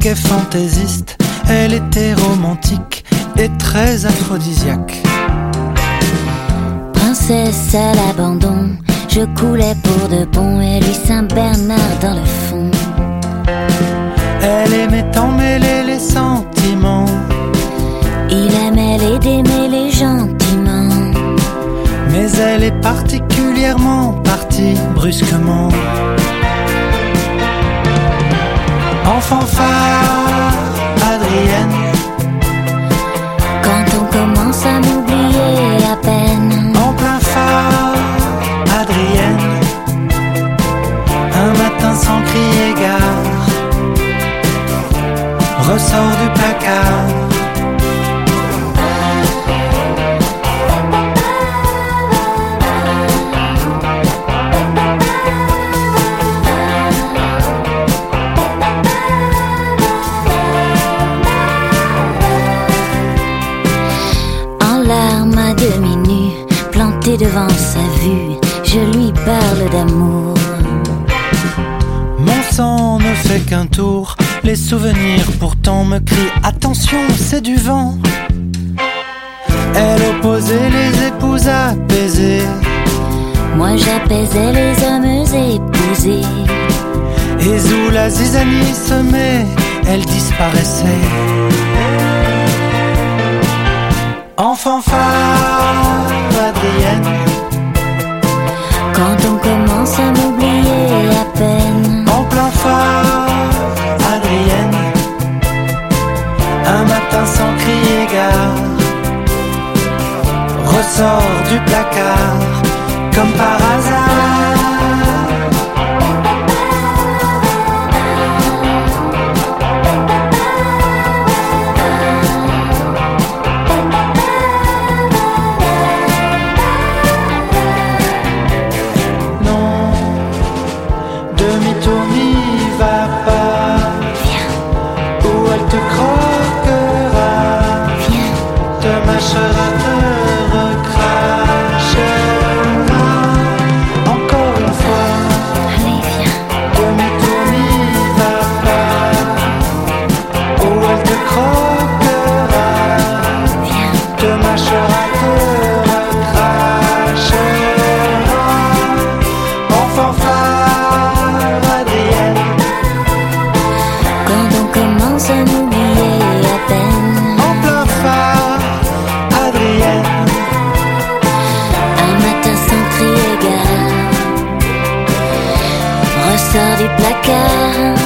qu'est fantaisiste, elle était romantique et très aphrodisiaque. Princesse à l'abandon, je coulais pour de bon et lui Saint-Bernard dans le fond. Elle aimait emmêler les sentiments, il aimait les démêler gentiment. mais elle est particulièrement partie brusquement. En fanfare, Adrienne, quand on commence à m'oublier à peine. en plein phare, Adrienne, un matin sans crier gare, ressort du placard. Devant sa vue, je lui parle d'amour. Mon sang ne fait qu'un tour, les souvenirs pourtant me crient attention, c'est du vent. Elle opposait les épouses apaisées, moi j'apaisais les hommes épousés. et où la zizanie semait, elle disparaissait. En fanfare, Adrienne, quand on commence à m'oublier à peine. en plein phare, Adrienne, un matin sans crier gare, ressort du placard, comme par hasard. Sors du placard.